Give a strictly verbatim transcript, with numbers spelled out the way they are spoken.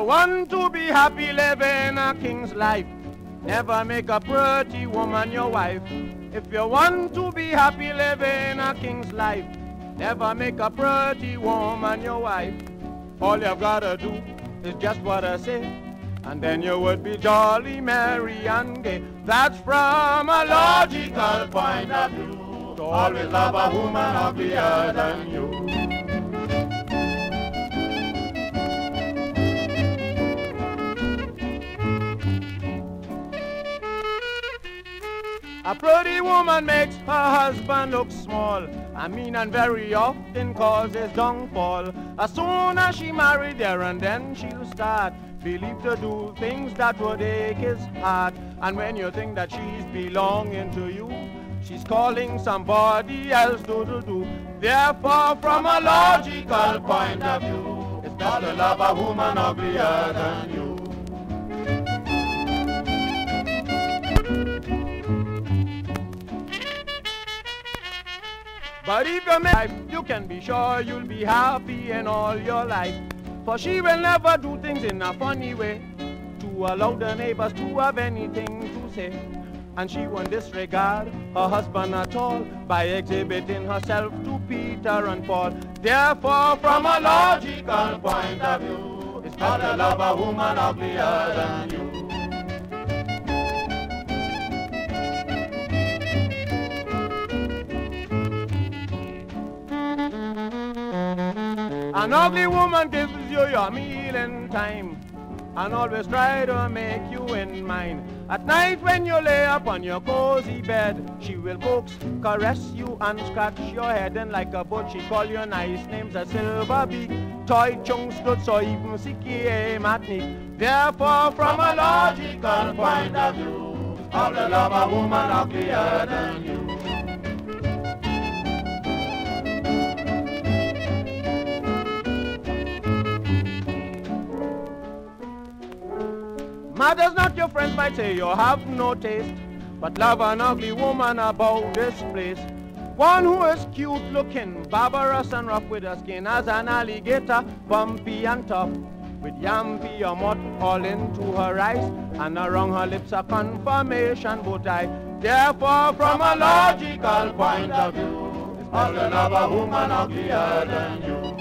want to be happy living a king's life, never make a pretty woman your wife. If you want to be happy living a king's life, never make a pretty woman your wife. All you've gotta do is just what I say, and then you would be jolly, merry and gay. That's from a logical point of view. To always love a woman uglier than you. A pretty woman makes her husband look small, I mean, and very often causes downfall. As soon as she married there and then she'll start believe to do things that would ache his heart. And when you think that she's belonging to you, she's calling somebody else to do, do. Therefore, from a logical point of view, it's best to love a woman uglier than you. But if you make life, you can be sure you'll be happy in all your life. For she will never do things in a funny way to allow the neighbors to have anything to say. And she won't disregard her husband at all by exhibiting herself to Peter and Paul. Therefore, from a logical point of view, it's better to love a woman uglier than you. An ugly woman gives you your meal in time and always try to make you in mind. At night when you lay up on your cozy bed, she will coax, caress you and scratch your head. And like a bird she call you nice names, a silver beak, toy chung struts or even sicky matnik. Therefore, from a logical point of view, I'll love a woman uglier than you. Matters not, your friends might say you have no taste, but love an ugly woman about this place. One who is cute looking, barbarous and rough with her skin as an alligator, bumpy and tough, with yampy or mud all into her eyes, and around her lips a confirmation bow tie. Therefore, from a logical point of view, it's better to love a woman uglier than you.